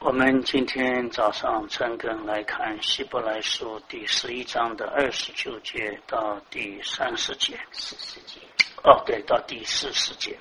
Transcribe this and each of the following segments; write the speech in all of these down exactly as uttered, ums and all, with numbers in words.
我们今天早上陈根来看希伯来书第十一章的二十九节到第三十节， 四十节哦，对，到第四十节。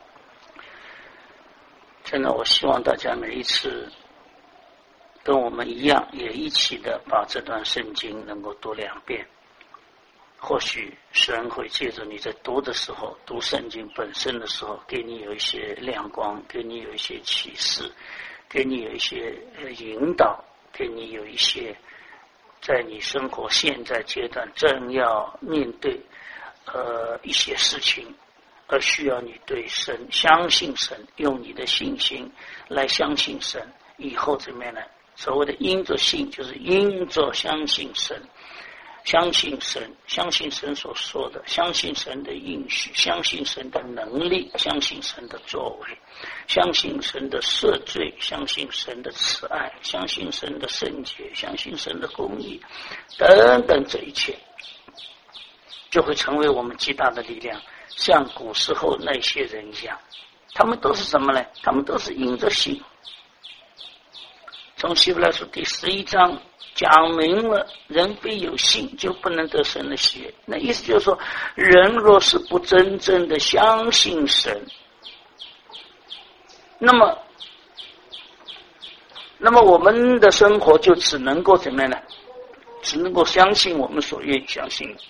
真的，我希望大家每一次跟我们一样，也一起的把这段圣经能够读两遍。或许神会借着你在读的时候，读圣经本身的时候，给你有一些亮光，给你有一些启示，给你有一些引导，给你有一些在你生活现在阶段正要面对呃一些事情，而需要你对神相信神，用你的信心来相信神，以后怎么样呢？所谓的因着信，就是因着相信神，相信神，相信神所说的，相信神的应许，相信神的能力，相信神的作为，相信神的赦罪，相信神的慈爱，相信神的圣洁，相信神的公义等等，这一切就会成为我们极大的力量，像古时候那些人一样。他们都是什么呢？他们都是因着信。从希伯来书第十一章讲明了，人非有信就不能得神的喜悦。那意思就是说，人若是不真正的相信神，那么那么我们的生活就只能够怎么样呢？只能够相信我们所愿意相信的。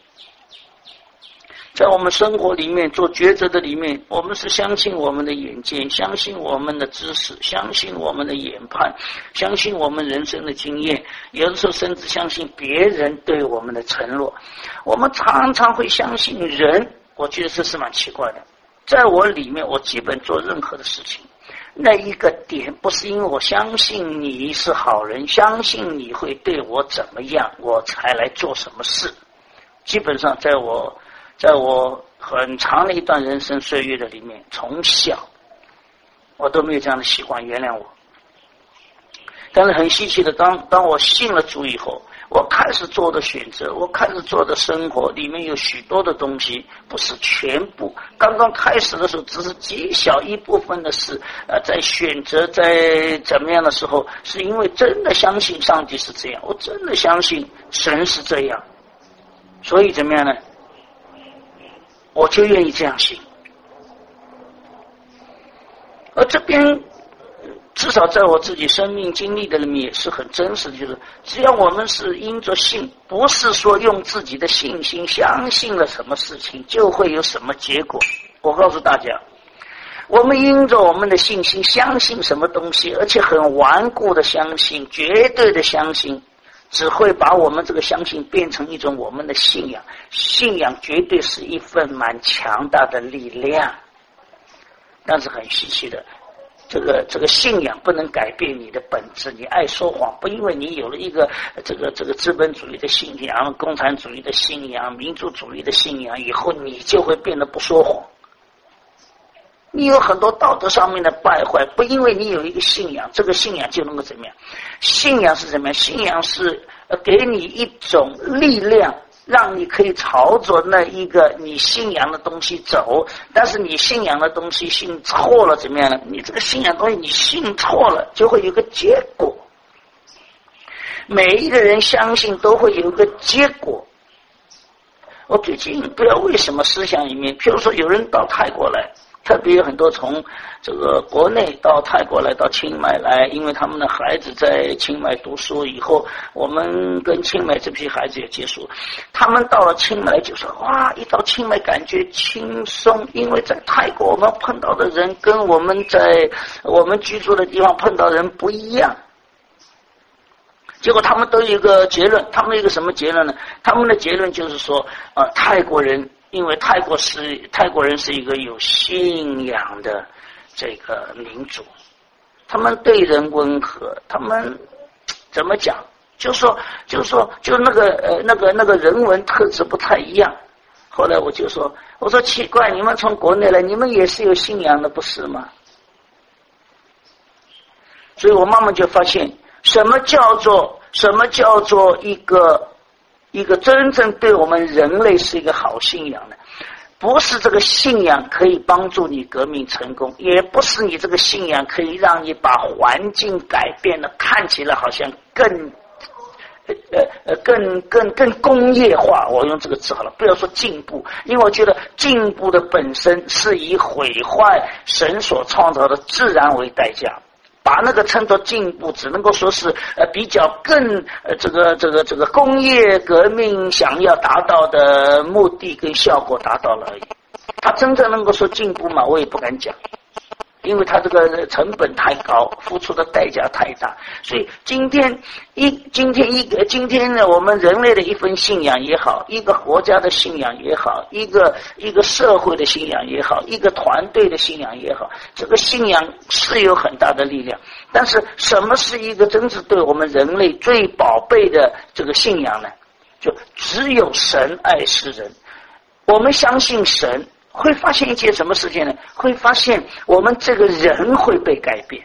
在我们生活里面做抉择的里面，我们是相信我们的眼见，相信我们的知识，相信我们的研判，相信我们人生的经验，有的时候甚至相信别人对我们的承诺。我们常常会相信人，我觉得这是蛮奇怪的。在我里面，我基本做任何的事情，那一个点不是因为我相信你是好人，相信你会对我怎么样，我才来做什么事。基本上在我在我很长的一段人生岁月的里面，从小我都没有这样的习惯，原谅我。但是很稀奇的，当当我信了主以后，我开始做的选择，我开始做的生活里面有许多的东西，不是全部。刚刚开始的时候，只是极小一部分的事，呃，在选择在怎么样的时候，是因为真的相信上帝是这样，我真的相信神是这样，所以怎么样呢？我就愿意这样信。而这边至少在我自己生命经历的里面也是很真实的，就是只要我们是因着信，不是说用自己的信心相信了什么事情就会有什么结果。我告诉大家，我们因着我们的信心相信什么东西，而且很顽固的相信，绝对的相信，只会把我们这个相信变成一种我们的信仰。信仰绝对是一份蛮强大的力量，但是很稀奇的，这个这个信仰不能改变你的本质。你爱说谎，不因为你有了一个这个这个资本主义的信仰、共产主义的信仰、民族主义的信仰以后，你就会变得不说谎。你有很多道德上面的败坏，不因为你有一个信仰，这个信仰就能够怎么样？信仰是怎么样？信仰是给你一种力量，让你可以朝着那一个你信仰的东西走。但是你信仰的东西信错了，怎么样呢？你这个信仰东西你信错了，就会有个结果。每一个人相信都会有个结果。我最近不知道为什么思想里面，譬如说有人到泰国来，特别有很多从这个国内到泰国来，到清迈来，因为他们的孩子在清迈读书以后，我们跟清迈这批孩子也接触，他们到了清迈就说哇，一到清迈感觉轻松，因为在泰国我们碰到的人跟我们在我们居住的地方碰到的人不一样。结果他们都有一个结论，他们有一个什么结论呢？他们的结论就是说，呃，泰国人因为泰国是泰国人是一个有信仰的这个民族，他们对人温和，他们怎么讲？就是说，就是说，就那个呃那个那个人文特质不太一样。后来我就说，我说奇怪，你们从国内来，你们也是有信仰的，不是吗？所以我慢慢就发现，什么叫做什么叫做一个一个真正对我们人类是一个好信仰的？ 不是这个信仰可以帮助你革命成功，也不是你这个信仰可以让你把环境改变了，看起来好像更呃呃更更更工业化。我用这个词好了，不要说进步，因为我觉得进步的本身是以毁坏神所创造的自然为代价。把那个称作进步，只能够说是呃比较更呃这个这个这个工业革命想要达到的目的跟效果达到了而已。它真正能够说进步吗？我也不敢讲，因为它这个成本太高，付出的代价太大。所以今天一今天一个今天呢，我们人类的一份信仰也好，一个国家的信仰也好，一个一个社会的信仰也好，一个团队的信仰也好，这个信仰是有很大的力量。但是什么是一个真正对我们人类最宝贝的这个信仰呢？就只有神爱世人。我们相信神，会发现一件什么事情呢？会发现我们这个人会被改变。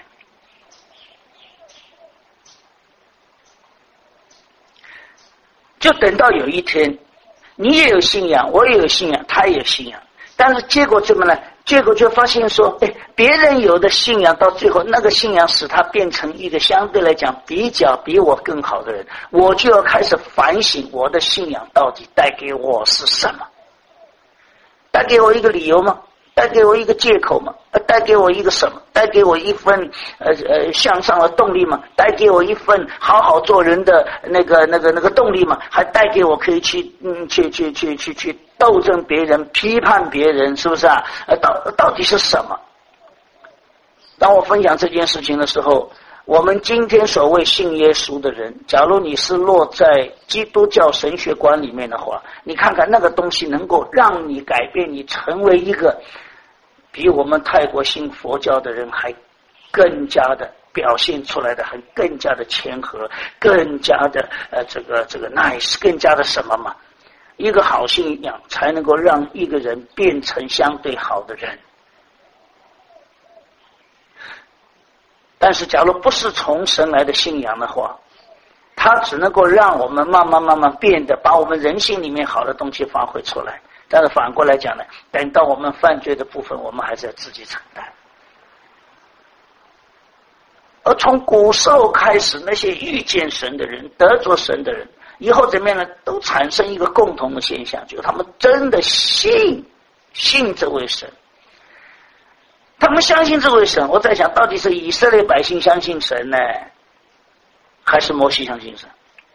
就等到有一天，你也有信仰，我也有信仰，他也有信仰，但是结果怎么呢？结果就发现说，哎，别人有的信仰到最后，那个信仰使他变成一个相对来讲比较比我更好的人，我就要开始反省我的信仰到底带给我是什么。带给我一个理由吗？带给我一个借口吗？带给我一个什么？带给我一份呃呃向上的动力吗？带给我一份好好做人的那个那个那个动力吗？还带给我可以去嗯去去去去去斗争别人、批判别人，是不是啊？呃，到到底是什么？当我分享这件事情的时候，我们今天所谓信耶稣的人，假如你是落在基督教神学观里面的话，你看看那个东西能够让你改变你，成为一个比我们泰国信佛教的人还更加的表现出来的，很更加的谦和，更加的呃这个这个 nice， 更加的什么嘛？一个好信仰才能够让一个人变成相对好的人。但是假如不是从神来的信仰的话，它只能够让我们慢慢慢慢变得把我们人性里面好的东西发挥出来。但是反过来讲呢，等到我们犯罪的部分，我们还是要自己承担。而从古时候开始，那些遇见神的人，得着神的人，以后怎么样呢？都产生一个共同的现象，就是他们真的信信这位神。他们相信这位神，我在想，到底是以色列百姓相信神呢，还是摩西相信神？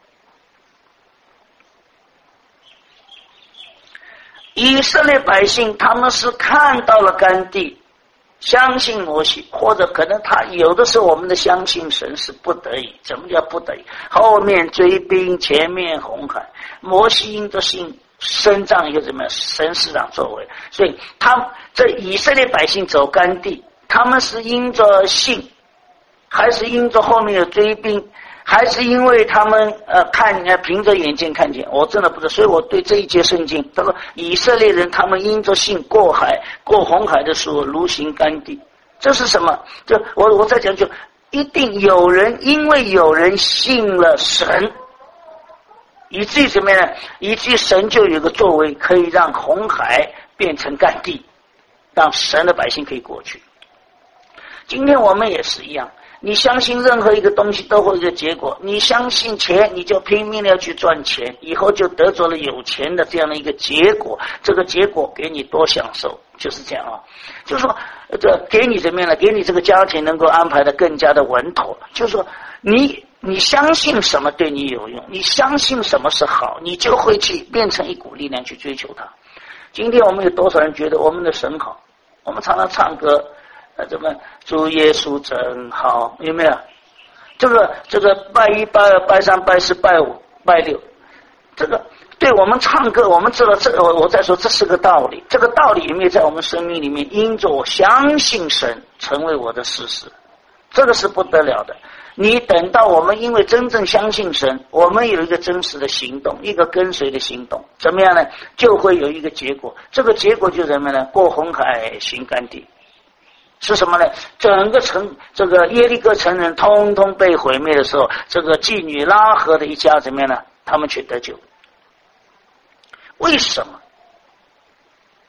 以色列百姓他们是看到了甘地，相信摩西，或者可能他有的时候我们的相信神是不得已。怎么叫不得已？后面追兵，前面红海，摩西因着信伸张一个怎么样神市长作为，所以他这以色列百姓走甘地，他们是因着信，还是因着后面有追兵，还是因为他们呃看呃凭着眼睛看见？我真的不知道。所以我对这一节圣经，他说以色列人他们因着信过海，过红海的时候如行甘地，这是什么？就我我在讲，就一定有人因为有人信了神，以至于怎么样？以至于神就有个作为，可以让红海变成干地，让神的百姓可以过去。今天我们也是一样，你相信任何一个东西都会有一个结果。你相信钱，你就拼命的要去赚钱，以后就得着了有钱的这样的一个结果。这个结果给你多享受，就是这样啊。就是说，这给你怎么样呢？给你这个家庭能够安排的更加的稳妥。就是说，你。你相信什么对你有用，你相信什么是好，你就会去变成一股力量去追求它。今天我们有多少人觉得我们的神好？我们常常唱歌，呃，怎么主耶稣真好，有没有？这个这个拜一拜二拜三拜四拜五拜六，这个对我们唱歌，我们知道这个，我再说这是个道理。这个道理有没有在我们生命里面因着我相信神成为我的事实？这个是不得了的。你等到我们因为真正相信神，我们有一个真实的行动，一个跟随的行动，怎么样呢？就会有一个结果。这个结果就是什么呢？过红海行甘地。是什么呢？整个城这个耶利哥城人通通被毁灭的时候，这个妓女拉合的一家怎么样呢？他们却得救。为什么？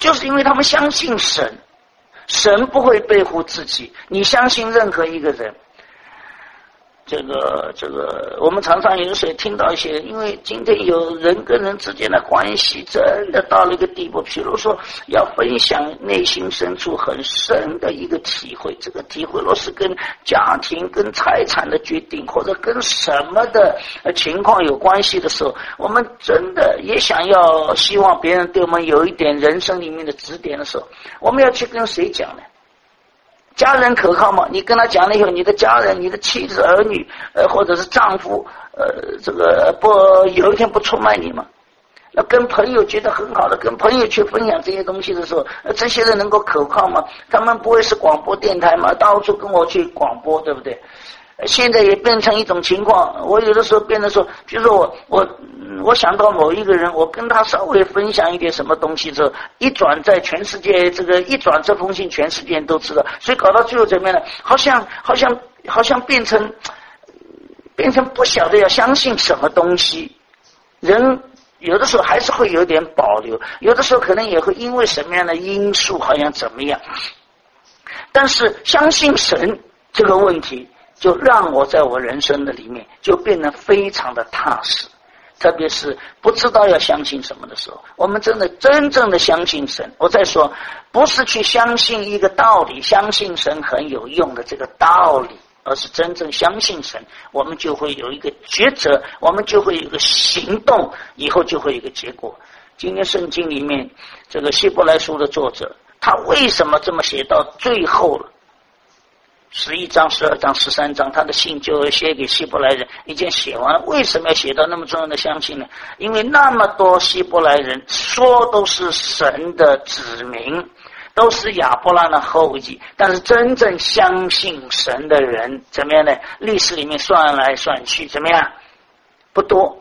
就是因为他们相信神，神不会背负自己。你相信任何一个人，这个这个，我们常常有时候听到一些，因为今天有人跟人之间的关系真的到了一个地步，比如说要分享内心深处很深的一个体会，这个体会若是跟家庭、跟财产的决定，或者跟什么的情况有关系的时候，我们真的也想要希望别人对我们有一点人生里面的指点的时候，我们要去跟谁讲呢？家人可靠吗？你跟他讲了以后，你的家人、你的妻子、儿女，呃，或者是丈夫，呃，这个不有一天不出卖你吗？那跟朋友觉得很好的，跟朋友去分享这些东西的时候，呃，这些人能够可靠吗？他们不会是广播电台吗？到处跟我去广播，对不对？现在也变成一种情况，我有的时候变得说，比如说我我我想到某一个人，我跟他稍微分享一点什么东西之后，一转在全世界，这个一转这封信全世界人都知道，所以搞到最后怎么样呢？好像好像好像变成变成不晓得要相信什么东西，人有的时候还是会有点保留，有的时候可能也会因为什么样的因素好像怎么样，但是相信神这个问题就让我在我人生的里面就变得非常的踏实，特别是不知道要相信什么的时候，我们真的真正的相信神。我再说，不是去相信一个道理，相信神很有用的这个道理，而是真正相信神，我们就会有一个抉择，我们就会有一个行动，以后就会有一个结果。今天圣经里面这个希伯来书的作者，他为什么这么写到最后了？十一章、十二章、十三章，他的信就写给希伯来人，已经写完。为什么要写到那么重要的相信呢？因为那么多希伯来人说都是神的子民，都是亚伯拉的后裔，但是真正相信神的人怎么样呢？历史里面算来算去怎么样？不多。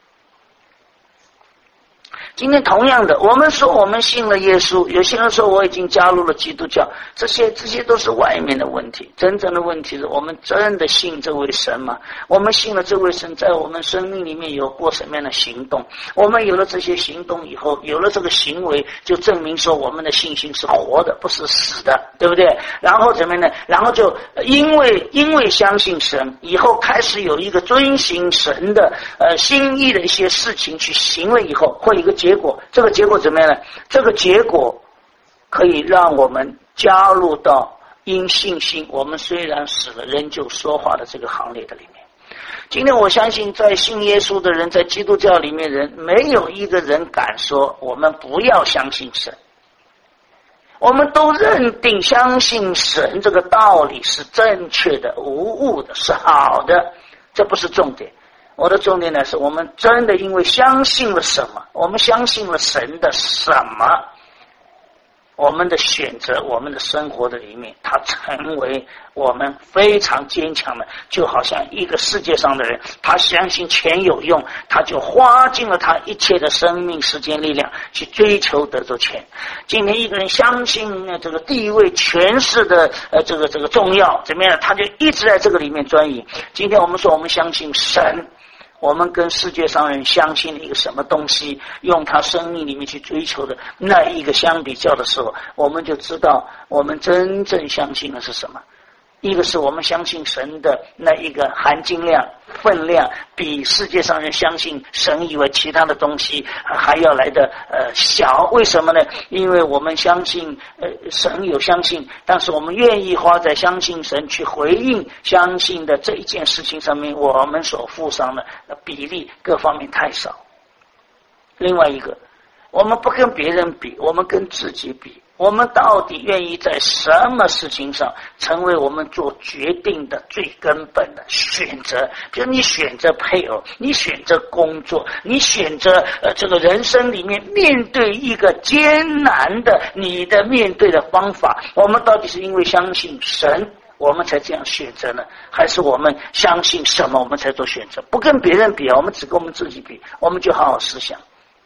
今天同样的，我们说我们信了耶稣，有些人说我已经加入了基督教，这些这些都是外面的问题。真正的问题是我们真的信这位神吗？我们信了这位神，在我们生命里面有过什么样的行动？我们有了这些行动以后，有了这个行为，就证明说我们的信心是活的，不是死的，对不对？然后怎么样呢？然后就因为因为相信神，以后开始有一个遵行神的呃心意的一些事情去行了以后，会有一个结果。这个结果怎么样呢？这个结果可以让我们加入到因信心我们虽然死了仍旧说话的这个行列的里面。今天我相信在信耶稣的人，在基督教里面人，没有一个人敢说我们不要相信神。我们都认定相信神这个道理是正确的、无误的，是好的，这不是重点。我的重点呢，是我们真的因为相信了什么，我们相信了神的什么，我们的选择，我们的生活的里面，它成为我们非常坚强的，就好像一个世界上的人，他相信钱有用，他就花尽了他一切的生命、时间、力量去追求得着钱。今天一个人相信这个地位、权势的呃这个这个重要，怎么样？他就一直在这个里面钻营。今天我们说我们相信神，我们跟世界上人相信的一个什么东西，用他生命里面去追求的那一个相比较的时候，我们就知道我们真正相信的是什么。一个是我们相信神的那一个含金量、分量，比世界上人相信神以外其他的东西还要来的呃小。为什么呢？因为我们相信呃神有相信，但是我们愿意花在相信神去回应相信的这一件事情上面，我们所付上的比例各方面太少。另外一个，我们不跟别人比，我们跟自己比。我们到底愿意在什么事情上成为我们做决定的最根本的选择？比如你选择配偶，你选择工作，你选择呃这个人生里面面对一个艰难的你的面对的方法，我们到底是因为相信神我们才这样选择呢，还是我们相信什么我们才做选择？不跟别人比，我们只跟我们自己比，我们就好好思想。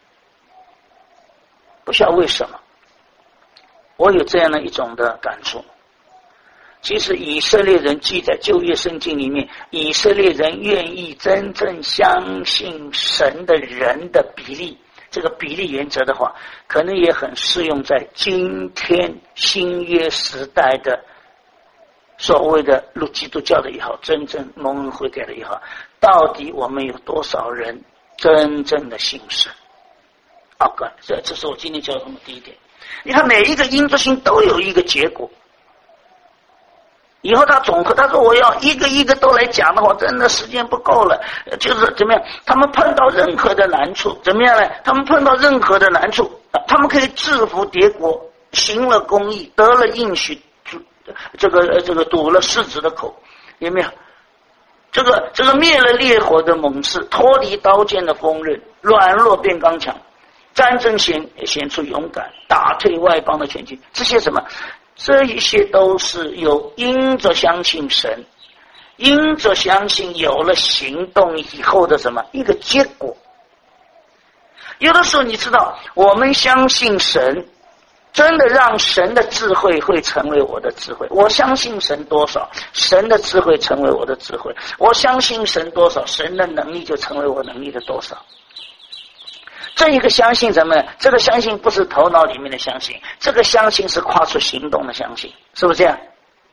不晓得为什么我有这样的一种的感触。其实以色列人记在旧约圣经里面，以色列人愿意真正相信神的人的比例这个比例原则的话，可能也很适用在今天新约时代的所谓的路基督教的也好，真正蒙恩悔改的也好，到底我们有多少人真正的信神？好，这这是我今天教的第一点。你看每一个因着性都有一个结果。以后他总和他说我要一个一个都来讲的话，真的时间不够了。就是怎么样，他们碰到任何的难处，怎么样呢？他们碰到任何的难处，他们可以制服敌国，行了公义，得了应许，这个这个堵了狮子的口，有没有？这个这个灭了烈火的猛士，脱离刀剑的锋刃，软弱变刚强，战争显显出勇敢，打退外邦的全军。这些什么？这一些都是有因着相信神，因着相信有了行动以后的什么一个结果。有的时候你知道，我们相信神，真的让神的智慧会成为我的智慧。我相信神多少，神的智慧成为我的智慧。我相信神多少，神的能力就成为我能力的多少。这一个相信什么？这个相信不是头脑里面的相信，这个相信是跨出行动的相信，是不是这样？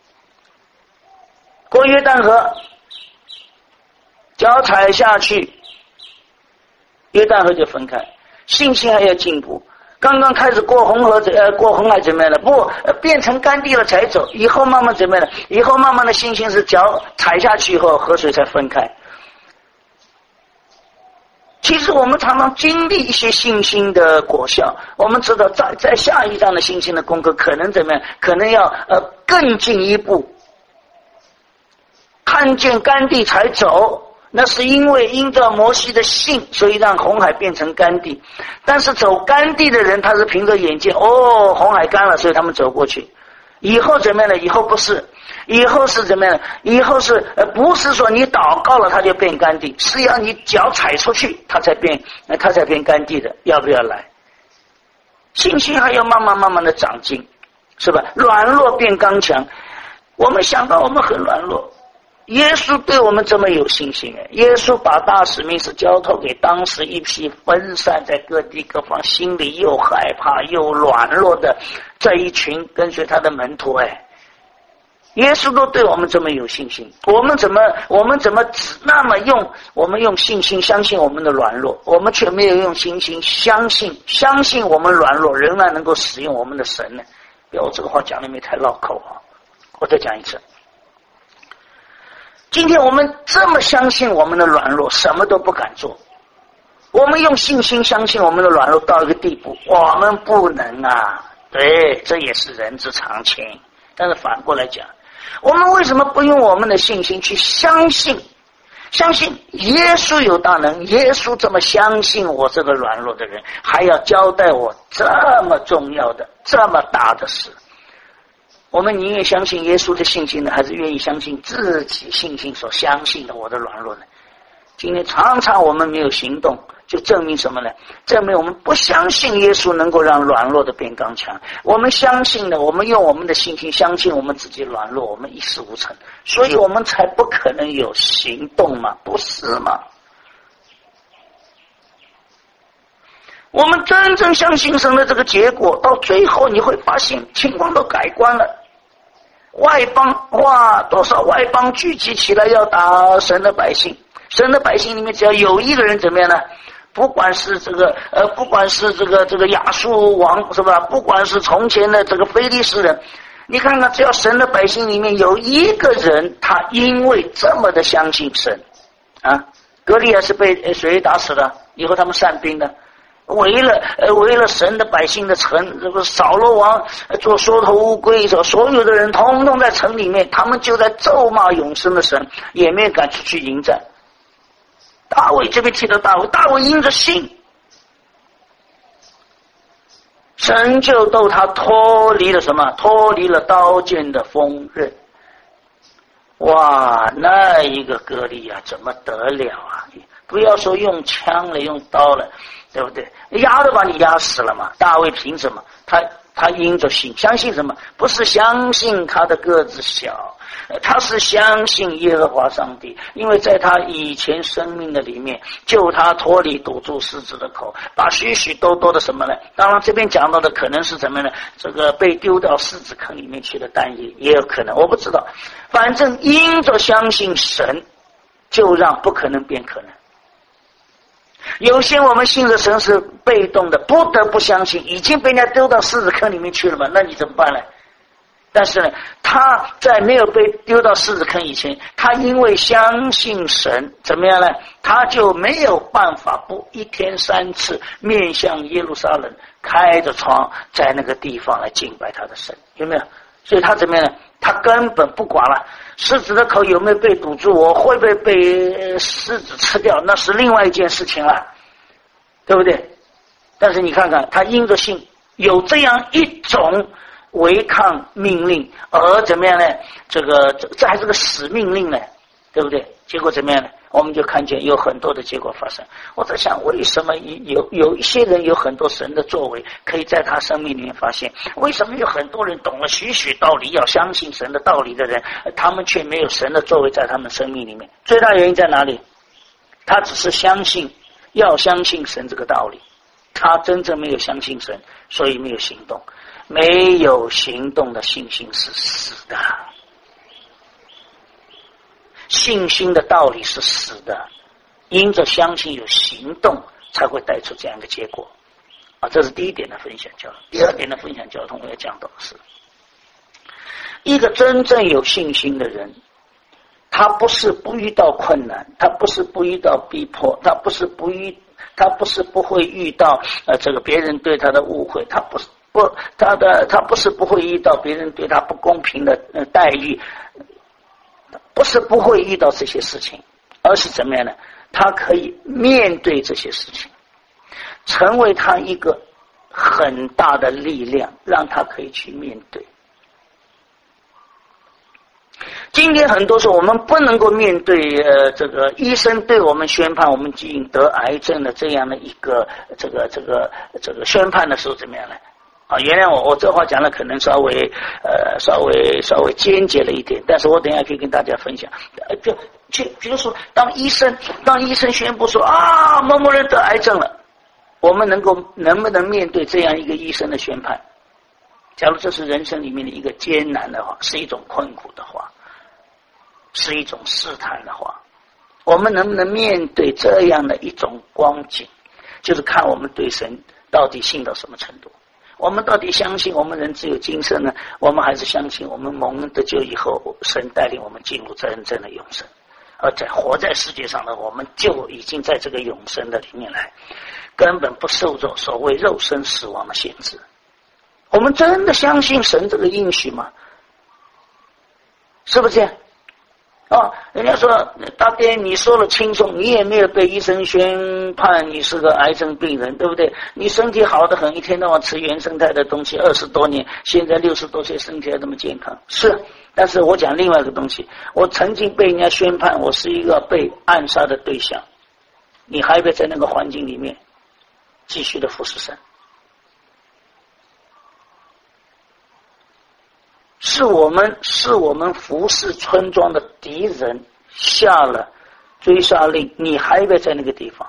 过约旦河，脚踩下去，约旦河就分开，信心还要进步。刚刚开始过红河，呃，过红海怎么样了？不，呃、变成干地了才走。以后慢慢怎么样了？以后慢慢的信心是脚踩下去以后，河水才分开。其实我们常常经历一些信心的果效，我们知道在在下一章的信心的功课可能怎么样？可能要呃更进一步，看见干地才走，那是因为因着摩西的信，所以让红海变成干地。但是走干地的人，他是凭着眼见，哦，红海干了，所以他们走过去。以后怎么样呢？以后不是，以后是怎么样？以后是呃，不是说你祷告了它就变干地，是要你脚踩出去，它才变，呃，它才变干地的。要不要来？信心还要慢慢慢慢的长进，是吧？软弱变刚强。我们想到我们很软弱，耶稣对我们这么有信心，耶稣把大使命是交托给当时一批分散在各地各方，心里又害怕又软弱的这一群跟随他的门徒。哎，耶稣都对我们这么有信心，我们怎么我们怎么只那么用我们用信心相信我们的软弱，我们却没有用信心相信相信我们软弱仍然能够使用我们的神呢？不要，我这个话讲的没太绕口啊，我再讲一次。今天我们这么相信我们的软弱，什么都不敢做。我们用信心相信我们的软弱到一个地步，我们不能啊。对，这也是人之常情。但是反过来讲，我们为什么不用我们的信心去相信？相信耶稣有大能，耶稣这么相信我这个软弱的人，还要交代我这么重要的、这么大的事。我们宁愿相信耶稣的信心呢，还是愿意相信自己信心所相信的我的软弱呢？今天常常我们没有行动，就证明什么呢？证明我们不相信耶稣能够让软弱的变刚强。我们相信的，我们用我们的信心相信我们自己软弱，我们一事无成，所以我们才不可能有行动嘛，不是吗？我们真正相信神的这个结果，到最后你会发现情况都改观了。外邦，哇，多少外邦聚集起来要打神的百姓，神的百姓里面只要有一个人怎么样呢？不管是这个呃，不管是这个这个亚述王是吧？不管是从前的这个非利士人，你看看，只要神的百姓里面有一个人，他因为这么的相信神啊，歌利亚是被谁打死的？以后他们散兵的。为了呃为了神的百姓的城，这个扫罗王做缩头乌龟，所有的人通通在城里面，他们就在咒骂永生的神，也没有敢出去迎战。大卫这边提到大卫，大卫因着信，神就逗他脱离了什么？脱离了刀剑的锋刃。哇，那一个歌利亚怎么得了啊？ 不要说用枪了，用刀了，对不对？压都把你压死了嘛。大卫凭什么？他他因着信，相信什么？不是相信他的个子小，他是相信耶和华上帝，因为在他以前生命的里面，救他脱离堵住狮子的口，把许许多多的什么呢？当然这边讲到的可能是什么呢？这个被丢到狮子坑里面去的但以理也有可能，我不知道。反正因着相信神，就让不可能变可能。有些我们信的神是被动的，不得不相信，已经被人家丢到狮子坑里面去了嘛，那你怎么办呢？但是呢，他在没有被丢到狮子坑以前，他因为相信神，怎么样呢？他就没有办法不一天三次面向耶路撒冷，开着窗在那个地方来敬拜他的神，有没有？所以他怎么样呢？他根本不管了狮子的口有没有被堵住，我会不会被狮子吃掉，那是另外一件事情了，对不对？但是你看看，他因着信有这样一种违抗命令，而怎么样呢？这个这这还是个死命令呢，对不对？结果怎么样呢？我们就看见有很多的结果发生。我在想，为什么有有一些人有很多神的作为可以在他生命里面发现？为什么有很多人懂了许许道理，要相信神的道理的人，他们却没有神的作为在他们生命里面？最大原因在哪里？他只是相信，要相信神这个道理，他真正没有相信神，所以没有行动。没有行动的信心是死的，信心的道理是死的，因着相信有行动才会带出这样一个结果啊！这是第一点的分享交通。第二点的分享交通我要讲到的是，一个真正有信心的人，他不是不遇到困难，他不是不遇到逼迫，他不是不遇他不是不会遇到呃这个别人对他的误会，他不是不，他的他不是不会遇到别人对他不公平的呃待遇，不是不会遇到这些事情，而是怎么样呢？他可以面对这些事情，成为他一个很大的力量，让他可以去面对。今天很多时候我们不能够面对呃这个医生对我们宣判我们基因得癌症的这样的一个这个这个这个宣判的时候怎么样呢？啊，原谅我，我这话讲的可能稍微呃稍微稍微间接了一点，但是我等一下可以跟大家分享。呃，就就比如说，当医生当医生宣布说啊某某人得癌症了，我们能够能不能面对这样一个医生的宣判？假如这是人生里面的一个艰难的话，是一种困苦的话，是一种试探的话，我们能不能面对这样的一种光景？就是看我们对神到底信到什么程度。我们到底相信我们人只有今生呢？我们还是相信我们蒙恩得救以后，神带领我们进入真正的永生，而在活在世界上的我们就已经在这个永生的里面来，根本不受着所谓肉身死亡的限制。我们真的相信神这个应许吗？是不是这样？哦，人家说大爹你说了轻松，你也没有被医生宣判你是个癌症病人，对不对？你身体好得很，一天到晚吃原生态的东西，二十多年，现在六十多岁身体还这么健康。是，但是我讲另外一个东西，我曾经被人家宣判我是一个被暗杀的对象，你还会在那个环境里面继续的服侍神？是我们是我们服侍村庄的敌人下了追杀令，你还会在那个地方？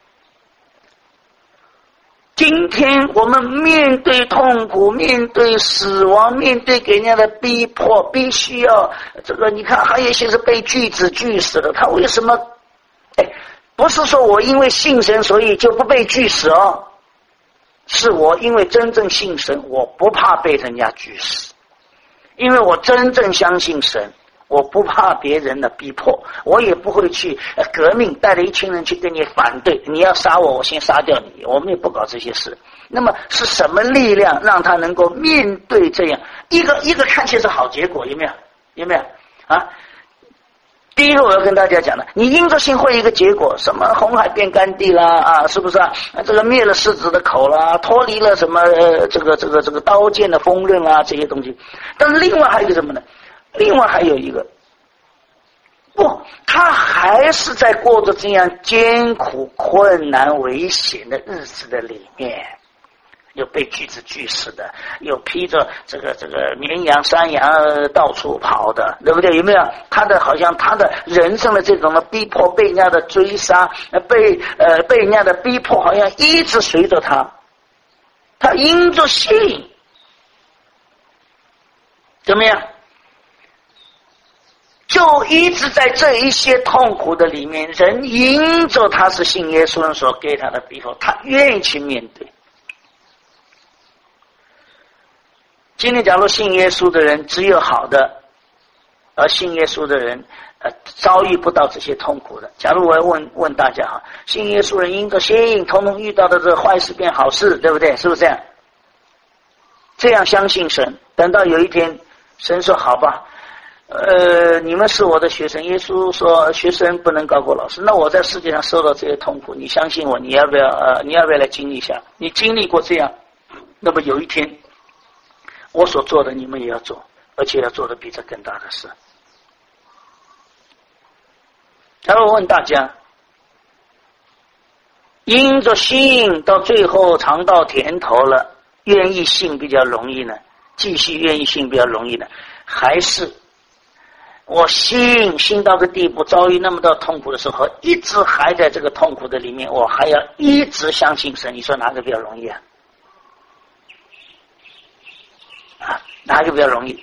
今天我们面对痛苦，面对死亡，面对给人家的逼迫，必须要这个。你看还有一些是被锯子锯死的，他为什么？哎，不是说我因为信神所以就不被锯死哦，是我因为真正信神，我不怕被人家锯死。因为我真正相信神，我不怕别人的逼迫，我也不会去革命，带了一群人去跟你反对，你要杀我，我先杀掉你，我们也不搞这些事。那么是什么力量让他能够面对这样一个一个看起来是好结果？有没有？有没有啊？第一个我要跟大家讲的，你因着信会一个结果，什么红海变干地啦啊，是不是啊？这个灭了狮子的口啦，脱离了什么呃这个这个这个刀剑的锋刃啊这些东西。但是另外还有一个什么呢？另外还有一个，不， 他还是在过着这样艰苦、困难、危险的日子的里面，有被锯子锯死的，有披着这个这个绵羊、山羊到处跑的，对不对？有没有？他的好像他的人生的这种的逼迫，被人家的追杀，被呃被人家的逼迫，好像一直随着他。他因着信，怎么样？就一直在这一些痛苦的里面，人因着他是信耶稣人所给他的逼迫，他愿意去面对。今天假如信耶稣的人只有好的，而信耶稣的人呃遭遇不到这些痛苦的。假如我要问问大家哈，信耶稣人因着信，统统遇到的这个坏事变好事，对不对？是不是这样？这样相信神，等到有一天神说好吧，呃，你们是我的学生，耶稣说学生不能高过老师，那我在世界上受到这些痛苦，你相信我，你要不要呃，你要不要来经历一下？你经历过这样，那么有一天我所做的你们也要做，而且要做的比这更大的事。然后我问大家，因着信到最后尝到甜头了，愿意信比较容易呢？继续愿意信比较容易呢？还是我信信到个地步，遭遇那么多痛苦的时候，一直还在这个痛苦的里面，我还要一直相信神？你说哪个比较容易啊？啊，哪个比较容易？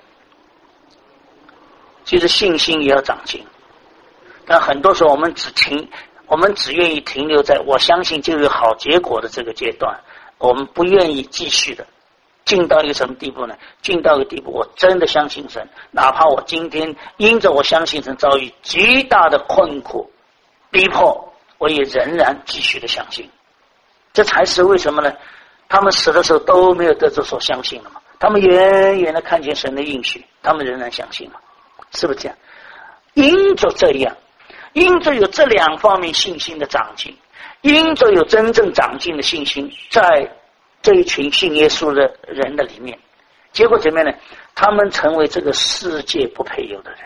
其实信心也要长进，但很多时候我们只停，我们只愿意停留在我相信就有好结果的这个阶段，我们不愿意继续的进到一个什么地步呢？进到一个地步，我真的相信神，哪怕我今天因着我相信神遭遇极大的困苦逼迫，我也仍然继续的相信。这才是为什么呢？他们死的时候都没有得着所相信了嘛，他们远远的看见神的应许，他们仍然相信嘛，是不是这样？因着这样，因着有这两方面信心的长进，因着有真正长进的信心，在这一群信耶稣的人的里面，结果怎么样呢？他们成为这个世界不配有的人。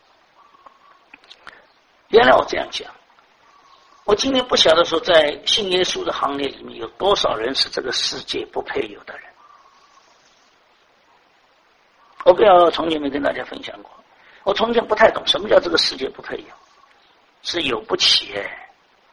原来我这样讲，我今天不晓得说在信耶稣的行列里面有多少人是这个世界不配有的人。我不要从前没跟大家分享过，我从前不太懂什么叫这个世界不配有，是有不起哎，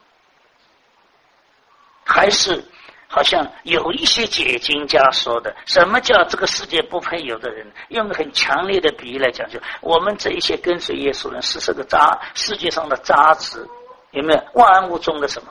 还是好像有一些解经家说的，什么叫这个世界不配有的人？用很强烈的比喻来讲，就我们这一些跟随耶稣人是这个渣，世界上的渣子，有没有万物中的什么？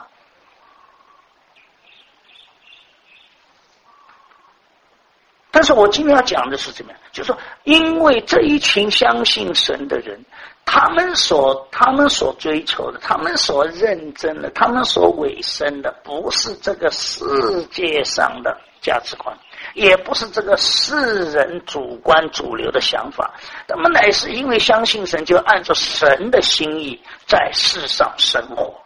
但是我今天要讲的是怎么样？就是说，因为这一群相信神的人，他们所他们所追求的，他们所认真的，他们所委身的，不是这个世界上的价值观，也不是这个世人主观主流的想法，他们乃是因为相信神，就按照神的心意在世上生活，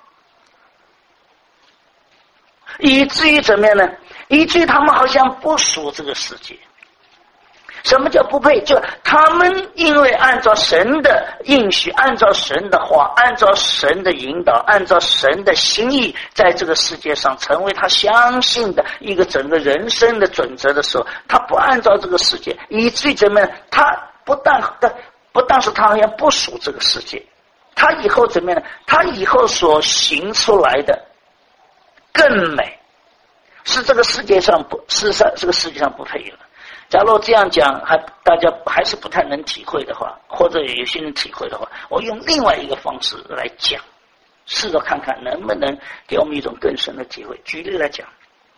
以至于怎么样呢？以至于他们好像不属这个世界。什么叫不配？就他们因为按照神的应许，按照神的话，按照神的引导，按照神的心意，在这个世界上成为他相信的一个整个人生的准则的时候，他不按照这个世界，以至于怎么样？他不但不但是他好像不属这个世界，他以后怎么样？他以后所行出来的更美，是这个世界上不是上这个世界上不配有的。假如这样讲还大家还是不太能体会的话，或者有些人体会的话，我用另外一个方式来讲，试着看看能不能给我们一种更深的体会。举例来讲，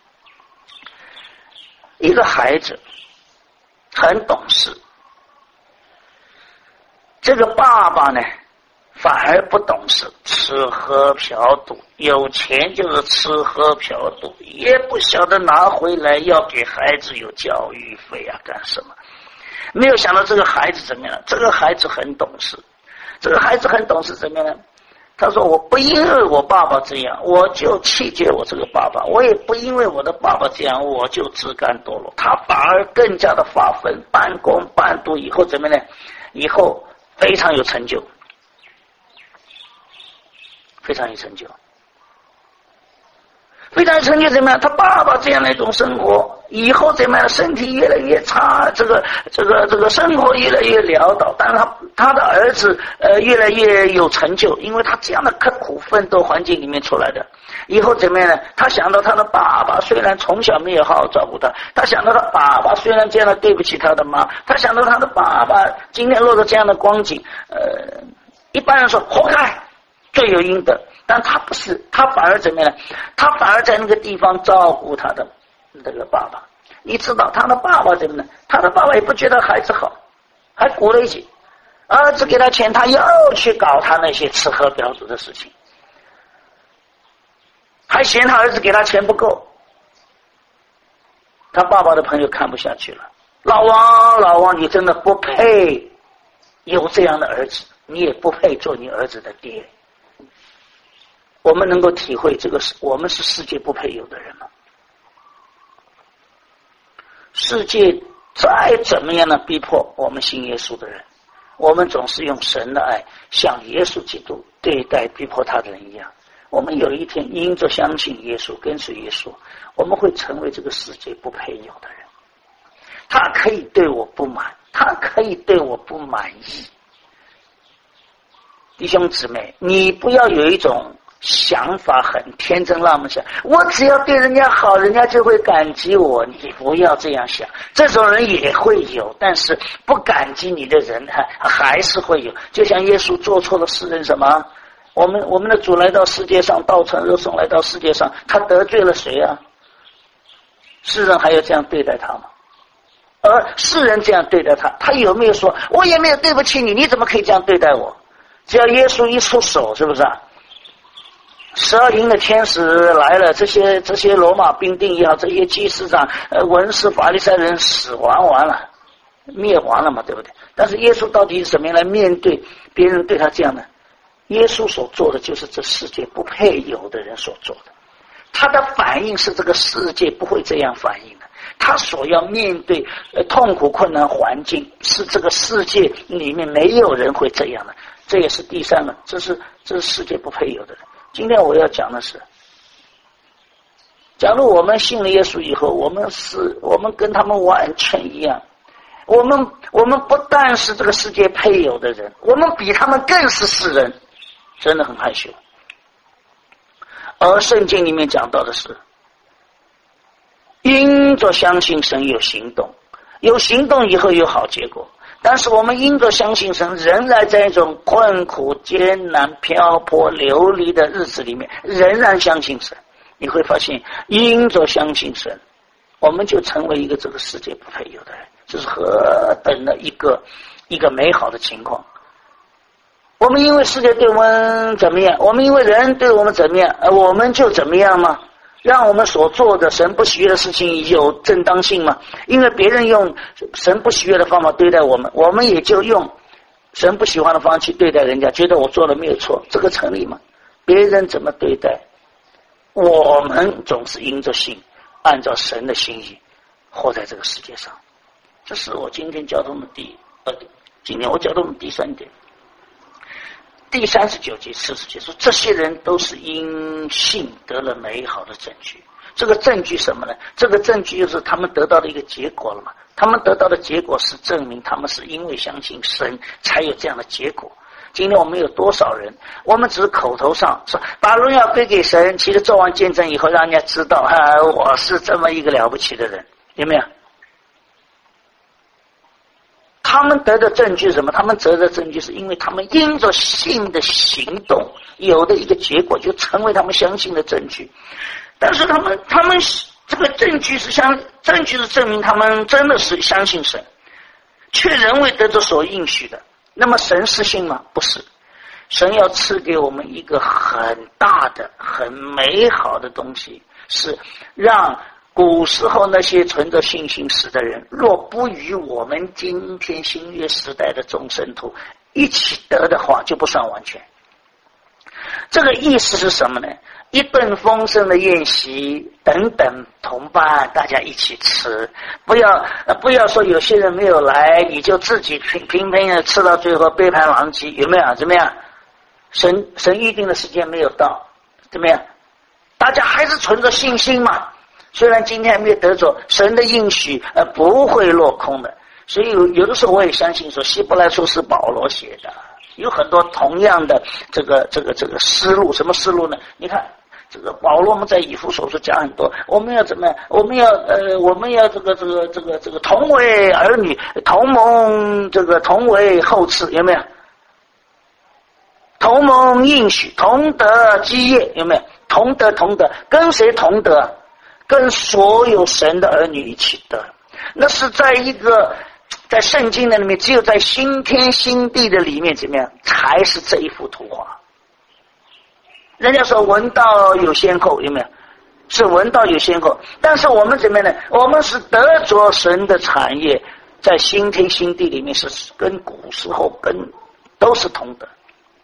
一个孩子很懂事，这个爸爸呢反而不懂事，吃喝嫖赌，有钱就是吃喝嫖赌，也不晓得拿回来要给孩子有教育费啊干什么。没有想到这个孩子怎么样？这个孩子很懂事，这个孩子很懂事怎么样呢？他说我不因为我爸爸这样我就气绝我这个爸爸，我也不因为我的爸爸这样我就自甘堕落，他反而更加的发奋半工半读，以后怎么呢？以后非常有成就。 非常有成就。非常有成就怎么样？他爸爸这样的一种生活，以后怎么样？身体越来越差，这个这个这个生活越来越潦倒，但是他他的儿子呃越来越有成就，因为他这样的刻苦奋斗环境里面出来的。以后怎么样呢？他想到他的爸爸虽然从小没有好好照顾他，他想到他爸爸虽然这样的对不起他的妈，他想到他的爸爸今天落到这样的光景，呃，一般人说活该，罪有应得。但他不是，他反而怎么样呢？他反而在那个地方照顾他的那个爸爸。你知道他的爸爸怎么呢？他的爸爸也不觉得孩子好，还鼓了一句，儿子给他钱，他又去搞他那些吃喝嫖赌的事情，还嫌他儿子给他钱不够。他爸爸的朋友看不下去了，老王，老王，你真的不配有这样的儿子，你也不配做你儿子的爹。我们能够体会这个是我们是世界不配有的人吗？世界再怎么样的逼迫我们信耶稣的人，我们总是用神的爱像耶稣基督对待逼迫他的人一样。我们有一天因着相信耶稣，跟随耶稣，我们会成为这个世界不配有的人。他可以对我不满，他可以对我不满意。弟兄姊妹，你不要有一种想法很天真浪漫，想我只要对人家好，人家就会感激我。你不要这样想，这种人也会有，但是不感激你的人还还是会有。就像耶稣做错了世人什么？我们我们的主来到世界上，道成肉身来到世界上，他得罪了谁啊？世人还要这样对待他吗？而世人这样对待他，他有没有说我也没有对不起你，你怎么可以这样对待我？只要耶稣一出手，是不是啊？十二营的天使来了，这些这些罗马兵丁也好，这些祭司长、呃文士、法利赛人死亡完了，灭亡了嘛，对不对？但是耶稣到底是怎么样来面对别人对他这样的？耶稣所做的就是这世界不配有的人所做的，他的反应是这个世界不会这样反应的。他所要面对呃痛苦困难环境，是这个世界里面没有人会这样的。这也是第三个，这是这是世界不配有的人。今天我要讲的是，假如我们信了耶稣以后，我们是我们跟他们完全一样，我们我们不但是这个世界配有的人，我们比他们更是世人，真的很害羞。而圣经里面讲到的是，因着相信神有行动，有行动以后有好结果。但是我们因着相信神，仍然在一种困苦、艰难、漂泊、流离的日子里面，仍然相信神。你会发现，因着相信神，我们就成为一个这个世界不配有的人，这是何等的一个一个美好的情况。我们因为世界对我们怎么样，我们因为人对我们怎么样，而我们就怎么样吗？让我们所做的神不喜悦的事情有正当性吗？因为别人用神不喜悦的方法对待我们，我们也就用神不喜欢的方法去对待人家，觉得我做的没有错，这个成立吗？别人怎么对待我们，总是因着信，按照神的心意活在这个世界上。这是我今天交通的第呃，今天我交通的第三点。第三十九节、四十节说，这些人都是因信得了美好的证据。这个证据什么呢？这个证据就是他们得到的一个结果了嘛。他们得到的结果是证明他们是因为相信神才有这样的结果。今天我们有多少人，我们只是口头上说把荣耀归给神，其实做完见证以后让人家知道啊，我是这么一个了不起的人，有没有？他们得的证据是什么？他们得的证据是因为他们因着信的行动有的一个结果，就成为他们相信的证据。但是他们他们这个证据是相证据是证明他们真的是相信神，却仍未得着所应许的。那么神是信吗？不是。神要赐给我们一个很大的很美好的东西，是让古时候那些存着信心死的人，若不与我们今天新约时代的众圣徒一起得的话，就不算完全。这个意思是什么呢？一顿丰盛的宴席，等等同伴大家一起吃，不要不要说有些人没有来，你就自己平平平的吃到最后杯盘狼藉，有没有？怎么样？ 神神预定的时间没有到，怎么样？大家还是存着信心嘛。虽然今天还没有得着神的应许，呃，不会落空的。所以有有的时候我也相信说，希伯来书是保罗写的，有很多同样的这个这个这个思路。什么思路呢？你看这个保罗，我们在以弗所书讲很多，我们要怎么样？我们要呃，我们要这个这个这个这个同为儿女，同盟这个同为后嗣，有没有？同盟应许，同得基业，有没有？同得同得，跟谁同得？跟所有神的儿女一起得。那是在一个在圣经的里面，只有在新天新地的里面怎么样，才是这一幅图画。人家说闻道有先后，有没有？是闻道有先后，但是我们怎么样呢？我们是得着神的产业，在新天新地里面是跟古时候跟都是同的。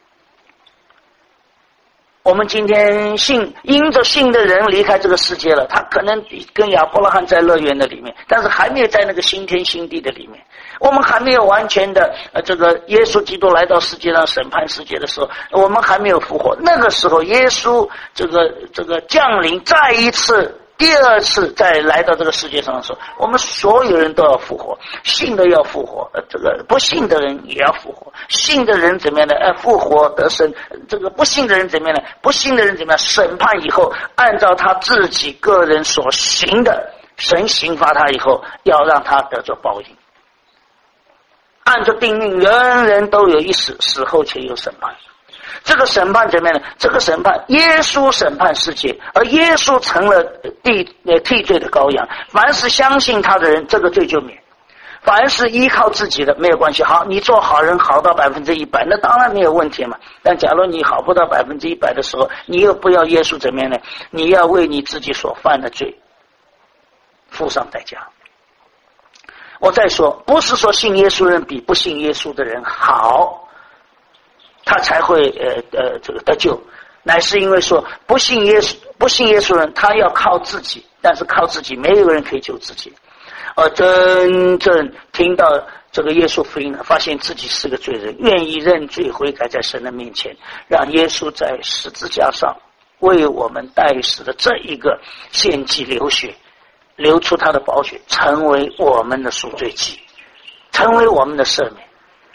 我们今天信因着信的人离开这个世界了，他可能跟亚伯拉罕在乐园的里面，但是还没有在那个新天新地的里面。我们还没有完全的呃，这个耶稣基督来到世界上审判世界的时候，我们还没有复活。那个时候，耶稣这个这个降临，再一次。第二次再来到这个世界上的时候，我们所有人都要复活，信的要复活，呃，这个不信的人也要复活。信的人怎么样呢？呃，复活得生。这个不信的人怎么样呢？不信的人怎么样？审判以后，按照他自己个人所行的，神刑罚他以后，要让他得着报应。按照定命，人人都有一死，死后且有审判。这个审判怎么样呢？这个审判，耶稣审判世界，而耶稣成了替呃替罪的羔羊。凡是相信他的人，这个罪就免；凡是依靠自己的，没有关系。好，你做好人好到百分之一百，那当然没有问题嘛。但假如你好不到百分之一百的时候，你又不要耶稣怎么样呢？你要为你自己所犯的罪付上代价。我再说，不是说信耶稣人比不信耶稣的人好。他才会呃呃这个得救，乃是因为说不信耶稣不信耶稣人，他要靠自己，但是靠自己没有人可以救自己。而真正听到这个耶稣福音，发现自己是个罪人，愿意认罪悔改，在神的面前，让耶稣在十字架上为我们代死的这一个献祭流血，流出他的宝血，成为我们的赎罪祭，成为我们的赦免。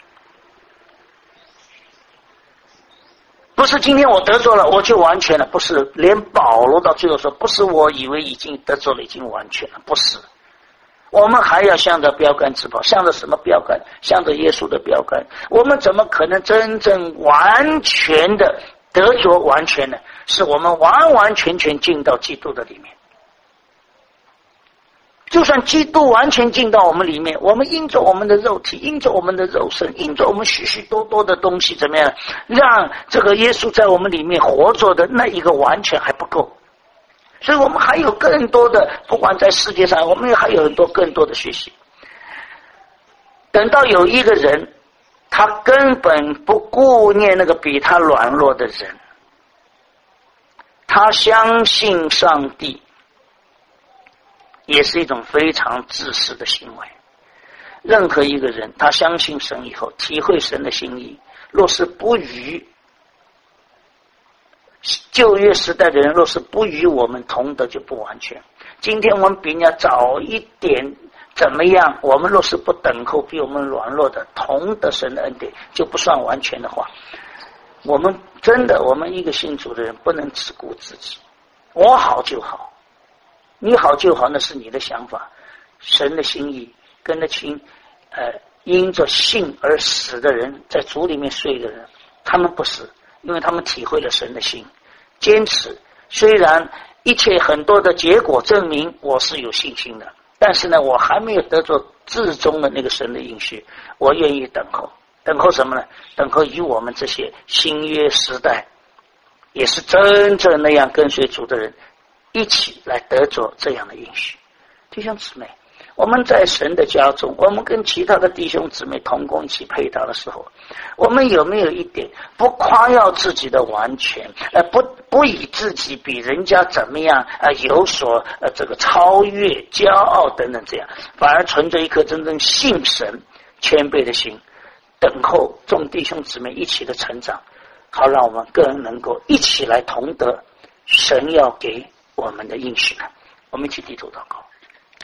不是今天我得着了我就完全了，不是。连保罗到最后说，不是我以为已经得着了已经完全了，不是。我们还要向着标杆直跑，向着什么标杆？向着耶稣的标杆。我们怎么可能真正完全的得着完全呢？是我们完完全全进到基督的里面。就算基督完全进到我们里面，我们因着我们的肉体，因着我们的肉身，因着我们许许多多的东西，怎么样让这个耶稣在我们里面活着的那一个完全还不够。所以我们还有更多的，不管在世界上，我们还有很多更多的学习。等到有一个人，他根本不顾念那个比他软弱的人，他相信上帝，也是一种非常自私的行为。任何一个人，他相信神以后，体会神的心意，若是不与旧约时代的人，若是不与我们同德，就不完全。今天我们比人家早一点怎么样，我们若是不等候比我们软弱的同得神的恩典，就不算完全的话，我们真的，我们一个信主的人不能只顾自己，我好就好，你好就好，那是你的想法。神的心意跟那群呃因着信而死的人，在主里面睡的人，他们不是，因为他们体会了神的心，坚持。虽然一切很多的结果证明我是有信心的，但是呢，我还没有得着至终的那个神的应许，我愿意等候。等候什么呢？等候与我们这些新约时代也是真正那样跟随主的人一起来得着这样的应许。弟兄姊妹，我们在神的家中，我们跟其他的弟兄姊妹同工一起配搭的时候，我们有没有一点不夸耀自己的完全，呃，不不以自己比人家怎么样呃有所呃这个超越、骄傲等等这样，反而存着一颗真正信神、谦卑的心，等候众弟兄姊妹一起的成长， 好让我们更能够一起来同得神要给我们的应许呢。我们一起低头祷告。